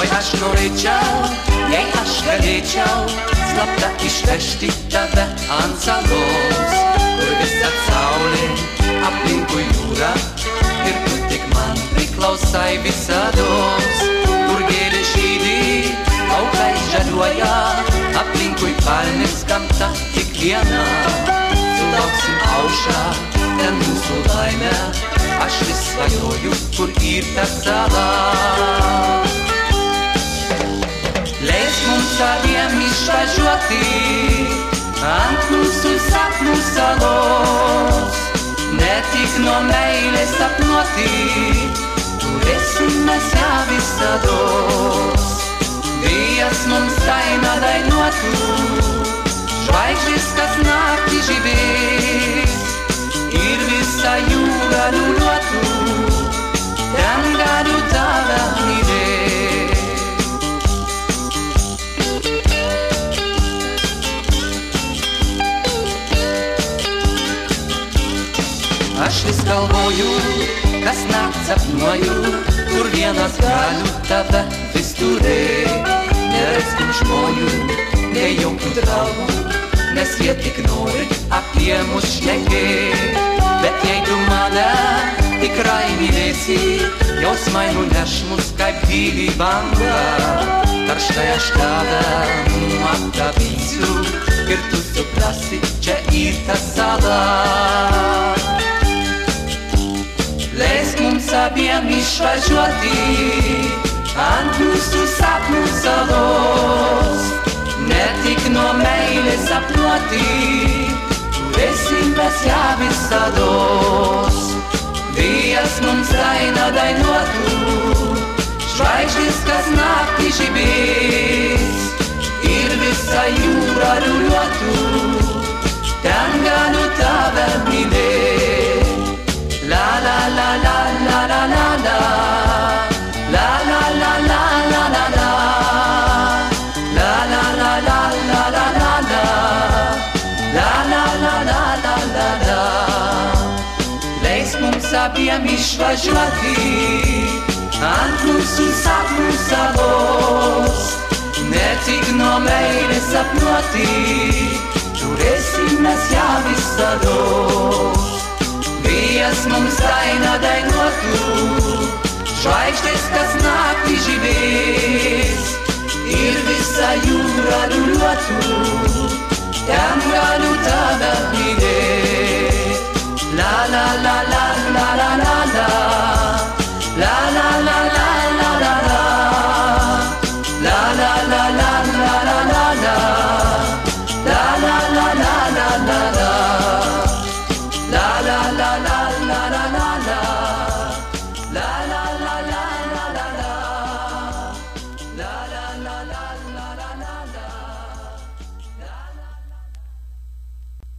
Oi aš norėčiau, jei aš galėčiau slapta išvežti tave ant salos, kur visa saulė aplinkui jūra ir tu tik man priklausai visados, kur gėlė žydi, augai žaliuoja, aplinkui palmės gamta tik viena. Sulauksim aušą, ten mūsų laimė, aš vis svajoju, kur ir ta sala. Leis mums abiem išvažiuoti ant mūsų sapnų salos, ne tik nuo meilės sapnuoti, turėsim mes ją visados. Vėjas mums dainą dainuotų, žvaigždės kas naktį žibės ir visą jūrą liūliuotų, ten galiu tave mylėt. Aš vis galvoju, kas nakt sapnuoju, kur vienas galiu tave vis turėt. Neraskim žmonių, ne jokių draugų, nes jie tik nori apie mus šnekėt. Bet jei tu mane tikrai mylėsi, jausmai nuneš mus kaip gili banga. Karštai aš tave apkabinsiu ir tu suprasi, čia ir ta sala. Leisk mums abiem išvažiuoti ant mūsų sapnų salos, ne tik nuo meilės sapnuoti, turėsim mes ją visados. Vėjas mums dainą dainuotų, žvaigždės kas naktį žibės ir visą jūrą liūliuotų, ten galiu tave mylėt. La la la la la la la la, la la la la la la la, la la la la la la la la, la la la la la la la. Leisk mums abiem išvažiuoti ant mūsų sapnų salos, ne tik nuo meilės sapnuoti, turėsim mes ją visados. Vėjas mums dainą dainuotų, žvaigždės kas naktį žibės ir visą jūrą liūliuotų, ten galiu tave mylėt.